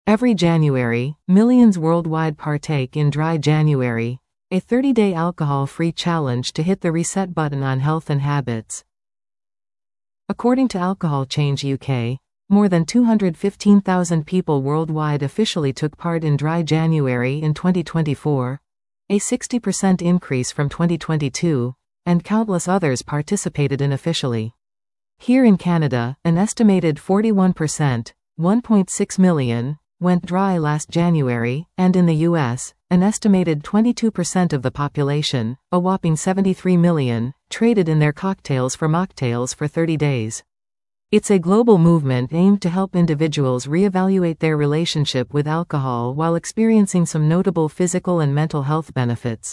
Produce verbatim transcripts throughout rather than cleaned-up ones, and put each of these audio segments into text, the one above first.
Every January, millions worldwide partake in Dry January, a thirty-day alcohol-free challenge to hit the reset button on health and habits. According to Alcohol Change U K, more than two hundred fifteen thousand people worldwide officially took part in Dry January in twenty twenty-four, a sixty percent increase from twenty twenty-two, and countless others participated unofficially. Here in Canada, an estimated forty-one percent, one point six million, went dry last January, and in the U S, an estimated twenty-two percent of the population, a whopping seventy-three million, traded in their cocktails for mocktails for thirty days. It's a global movement aimed to help individuals reevaluate their relationship with alcohol while experiencing some notable physical and mental health benefits.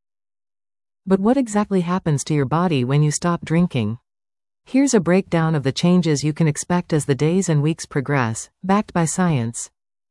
But what exactly happens to your body when you stop drinking? Here's a breakdown of the changes you can expect as the days and weeks progress, backed by science.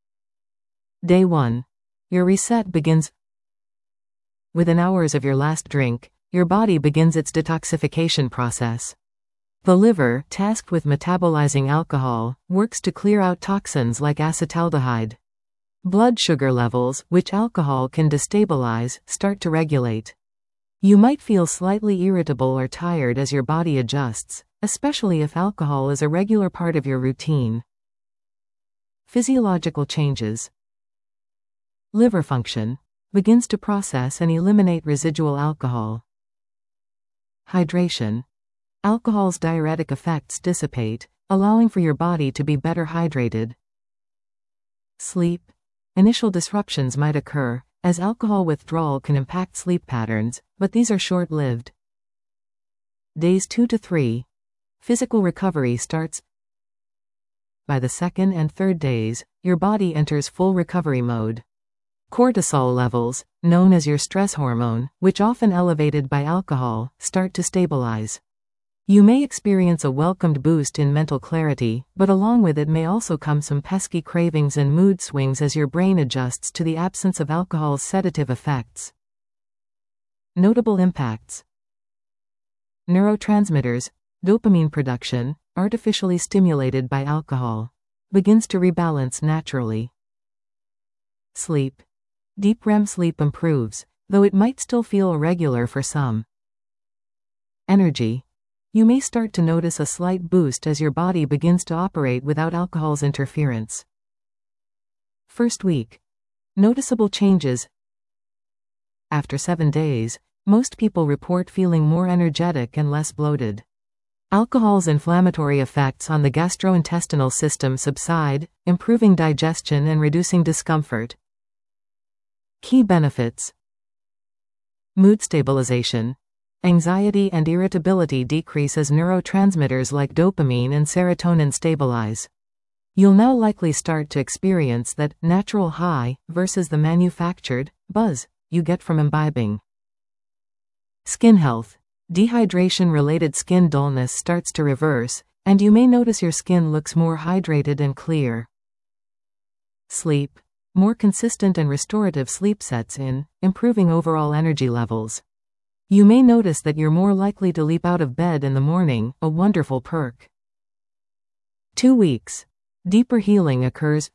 Day one. Your reset begins. Within hours of your last drink, your body begins its detoxification process. The liver, tasked with metabolizing alcohol, works to clear out toxins like acetaldehyde. Blood sugar levels, which alcohol can destabilize, start to regulate. You might feel slightly irritable or tired as your body adjusts, especially if alcohol is a regular part of your routine. Physiological changes. Liver function begins to process and eliminate residual alcohol. Hydration. Alcohol's diuretic effects dissipate, allowing for your body to be better hydrated. Sleep. Initial disruptions might occur, as alcohol withdrawal can impact sleep patterns, but these are short-lived. Days two to three. Physical recovery starts. By the second and third days, your body enters full recovery mode. Cortisol levels, known as your stress hormone, which often elevated by alcohol, start to stabilize. You may experience a welcomed boost in mental clarity, but along with it may also come some pesky cravings and mood swings as your brain adjusts to the absence of alcohol's sedative effects. Notable impacts. Neurotransmitters, dopamine production, artificially stimulated by alcohol, begins to rebalance naturally. Sleep. Deep R E M sleep improves, though it might still feel irregular for some. Energy. You may start to notice a slight boost as your body begins to operate without alcohol's interference. First week. Noticeable changes. After seven days, most people report feeling more energetic and less bloated. Alcohol's inflammatory effects on the gastrointestinal system subside, improving digestion and reducing discomfort. Key benefits. Mood stabilization. Anxiety and irritability decrease as neurotransmitters like dopamine and serotonin stabilize. You'll now likely start to experience that natural high versus the manufactured buzz you get from imbibing. Skin health. Dehydration-related skin dullness starts to reverse, and you may notice your skin looks more hydrated and clear. Sleep. More consistent and restorative sleep sets in, improving overall energy levels. You may notice that you're more likely to leap out of bed in the morning, a wonderful perk. Two weeks. Deeper healing occurs.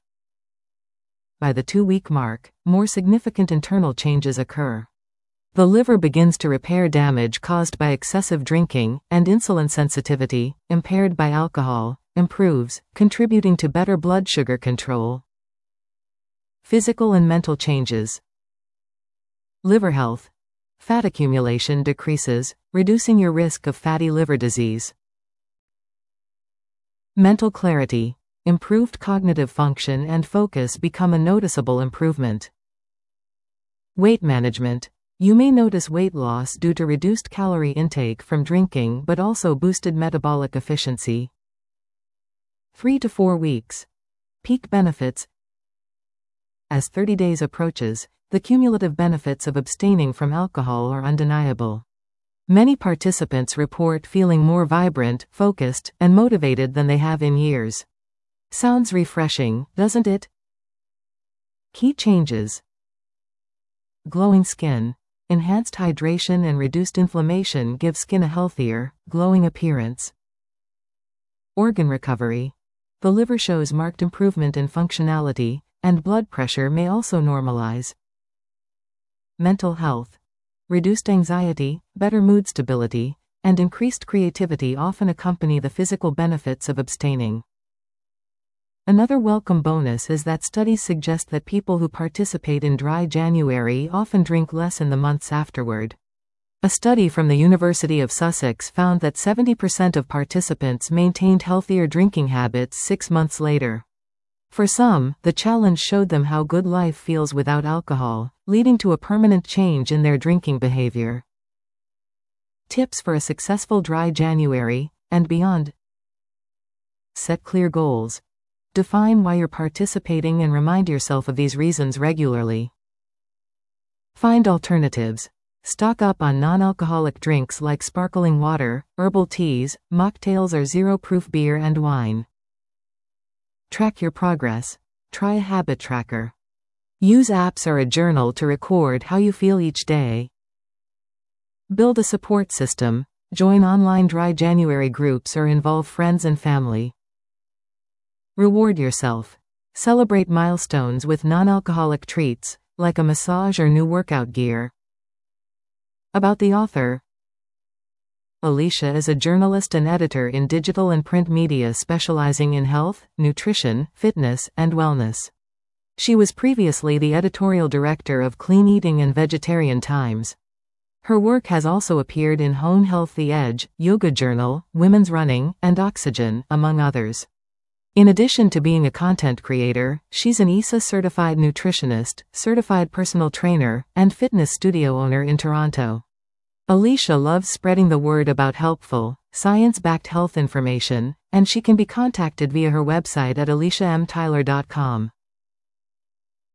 By the two-week mark, more significant internal changes occur. The liver begins to repair damage caused by excessive drinking, and insulin sensitivity, impaired by alcohol, improves, contributing to better blood sugar control. Physical and mental changes. Liver health. Fat accumulation decreases, reducing your risk of fatty liver disease. Mental clarity. Improved cognitive function and focus become a noticeable improvement. Weight management. You may notice weight loss due to reduced calorie intake from drinking but also boosted metabolic efficiency. Three to four weeks. Peak benefits. As thirty days approaches, the cumulative benefits of abstaining from alcohol are undeniable. Many participants report feeling more vibrant, focused, and motivated than they have in years. Sounds refreshing, doesn't it? Key changes. Glowing skin. Enhanced hydration and reduced inflammation give skin a healthier, glowing appearance. Organ recovery. The liver shows marked improvement in functionality, and blood pressure may also normalize. Mental health. Reduced anxiety, better mood stability, and increased creativity often accompany the physical benefits of abstaining. Another welcome bonus is that studies suggest that people who participate in Dry January often drink less in the months afterward. A study from the University of Sussex found that seventy percent of participants maintained healthier drinking habits six months later. For some, the challenge showed them how good life feels without alcohol, leading to a permanent change in their drinking behavior. Tips for a successful Dry January and beyond. Set clear goals. Define why you're participating and remind yourself of these reasons regularly. Find alternatives. Stock up on non-alcoholic drinks like sparkling water, herbal teas, mocktails or zero-proof beer and wine. Track your progress. Try a habit tracker. Use apps or a journal to record how you feel each day. Build a support system. Join online Dry January groups or involve friends and family. Reward yourself. Celebrate milestones with non-alcoholic treats, like a massage or new workout gear. About the author. Alicia is a journalist and editor in digital and print media specializing in health, nutrition, fitness, and wellness. She was previously the editorial director of Clean Eating and Vegetarian Times. Her work has also appeared in Hone Health, The Edge, Yoga Journal, Women's Running, and Oxygen, among others. In addition to being a content creator, she's an I S A-certified nutritionist, certified personal trainer, and fitness studio owner in Toronto. Alicia loves spreading the word about helpful, science-backed health information, and she can be contacted via her website at alicia m tyler dot com.